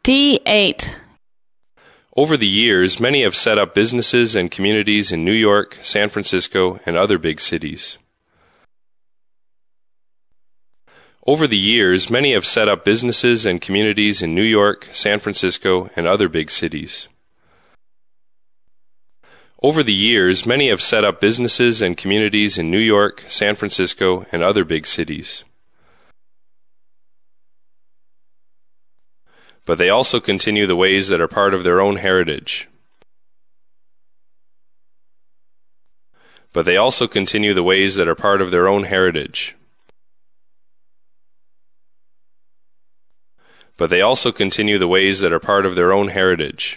D8. Over the years, many have set up businesses and communities in New York, San Francisco, and other big cities. Over the years, many have set up businesses and communities in New York, San Francisco, and other big cities. Over the years, many have set up businesses and communities in New York, San Francisco, and other big cities. But they also continue the ways that are part of their own heritage. But they also continue the ways that are part of their own heritage. But they also continue the ways that are part of their own heritage.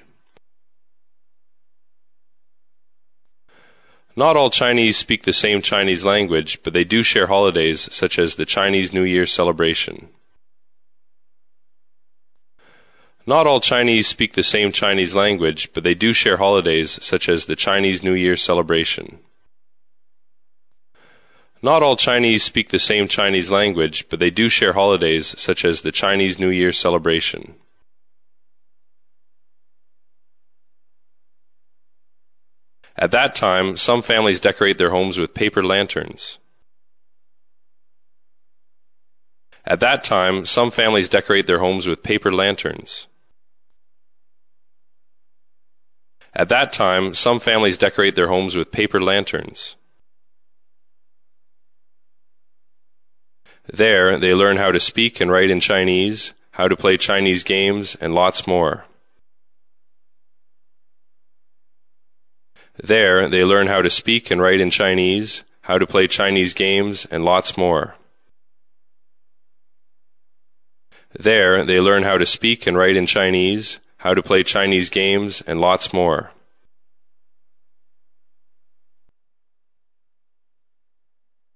Not all Chinese speak the same Chinese language, but they do share holidays such as the Chinese New Year celebration. Not all Chinese speak the same Chinese language, but they do share holidays such as the Chinese New Year celebration. Not all Chinese speak the same Chinese language, but they do share holidays such as the Chinese New Year celebration. At that time, some families decorate their homes with paper lanterns. At that time, some families decorate their homes with paper lanterns. At that time, some families decorate their homes with paper lanterns. There, they learn how to speak and write in Chinese, how to play Chinese games, and lots more. There, they learn how to speak and write in Chinese, how to play Chinese games, and lots more. There, they learn how to speak and write in Chinese, how to play Chinese games, and lots more.